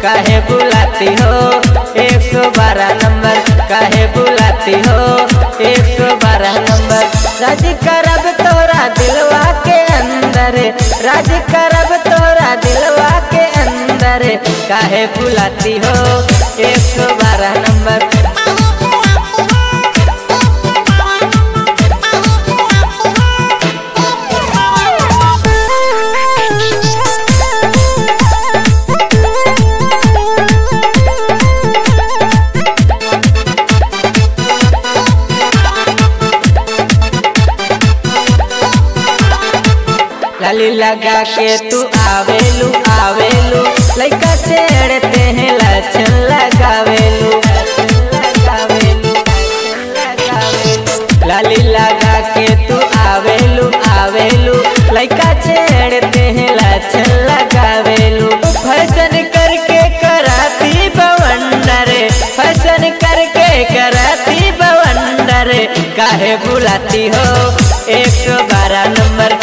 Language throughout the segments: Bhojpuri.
काहे बुलाती हो 112 नंबर, काहे बुलाती हो 112 नंबर। राज करब तोरा दिलवा के अंदर, राज करब तोरा दिलवा के अंदर, काहे बुलाती हो 112 नंबर। लाली लगा के तू आवेलू आवेलू, लइका छेड़ते हैं लक्षण लगावेलू। लाली लगा के तू आवेलू आवेलू, लइका छेड़ते हैं लक्षण लगावेलू। फैशन करके कराती बवंडर, फैशन करके कराती बवंडर, काहे बुलाती हो 112 नंबर।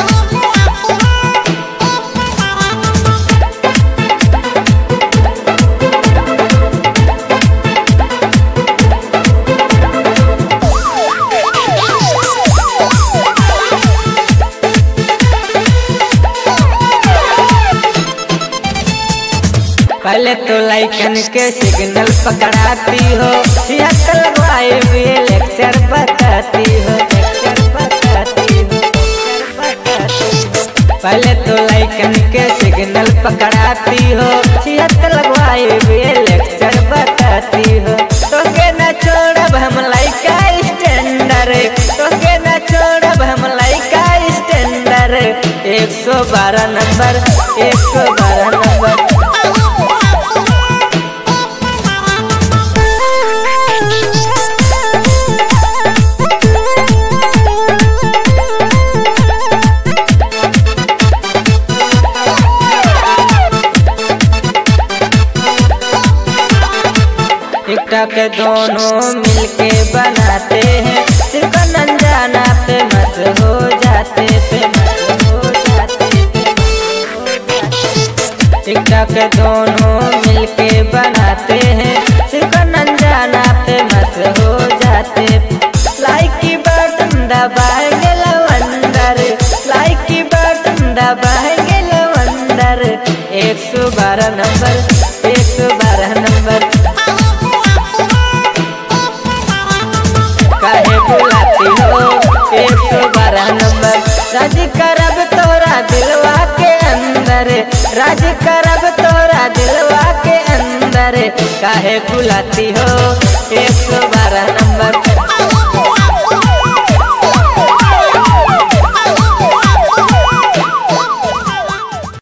पहले तो लाइकन के सिग्नल पकड़ाती हो, लगवाए हुए लेक्चर बताती हो, पहले तो लाइकन के सिग्नल पकड़ाती हो, लगवाए हुए लेक्चर बताती हो। तोके न छोड़ब हम लाइका स्टैंडर, तोके न छोड़ब हम लाइका स्टैंडर, 112 नंबर 112 नंबर। टिकटॉक दोनों मिलके बनाते हैं, सिर्फ अनजाना पे मत हो जाते, पे मत हो जाते, टिकटॉक दोनों मिलके बनाते हैं, सिर्फ अनजाना पे मत हो जाते। लाइक की बटन दबाएंगे लवंडर, लाइक की बटन दबाएंगे लवंडर, 112 नंबर 112 नंबर। काहे बुलाती हो 112 नंबर। राज करब तोरा दिलवा के अंदर, राज करब तोरा दिलवा के अंदर, काहे बुलाती हो 112 नंबर।